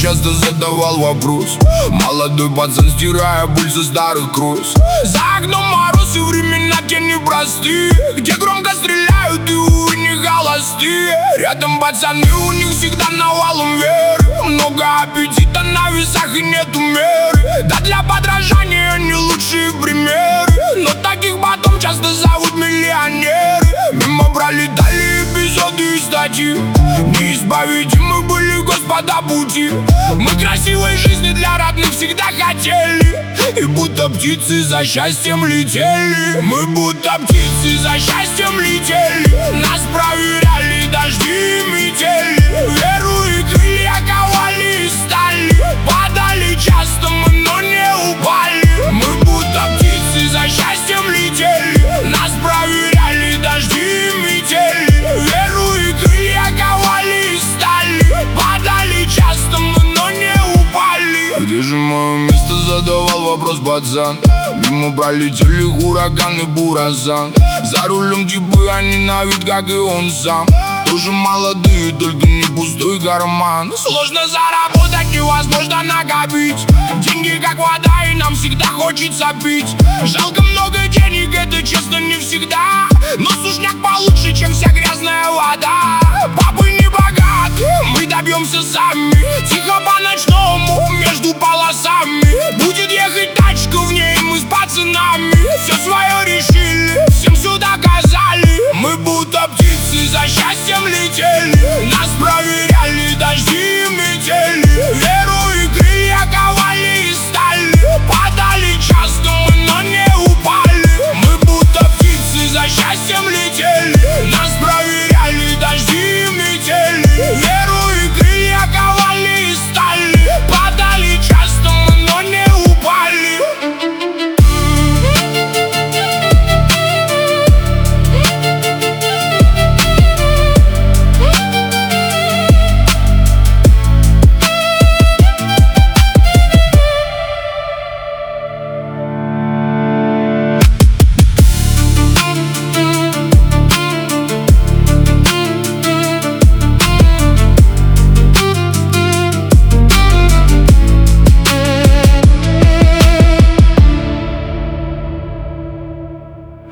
часто задавал вопрос. Молодой пацан, стирая боль со старых кросс. За окном мороз и времена те непростые, где громко стреляют и увы не холостые. Рядом пацаны, у них всегда навалом веры, много аппетита на весах и нету меры. Да для подражания они лучшие примеры, но таких потом часто зовут миллионеры. Мимо пролетали эпизоды и статьи, неисповедимы были господа пути. Мы красивой жизни для родных всегда хотели, и будто птицы за счастьем летели. Мы будто птицы за счастьем летели, нас проверяли дожди и метели. Веру и крылья ковали из стали, падали часто мы, но не упали. Мы будто птицы за счастьем летели, нас проверяли дожди и метели. Веру и крылья ковали из стали, падали часто мы, но не упали. Где же мое место, задавал вопрос пацан. Мимо пролетели ураган и буразан. За рулем типы, они на вид, как и он сам. Тоже молодые, только не пустой карман. Сложно заработать, невозможно накопить. Деньги как вода, и нам всегда хочется пить. Жалко много денег, это честно не всегда, но сушняк получше, чем вся грязная вода. Папы не богаты, мы добьемся сами, тихо по-ночному.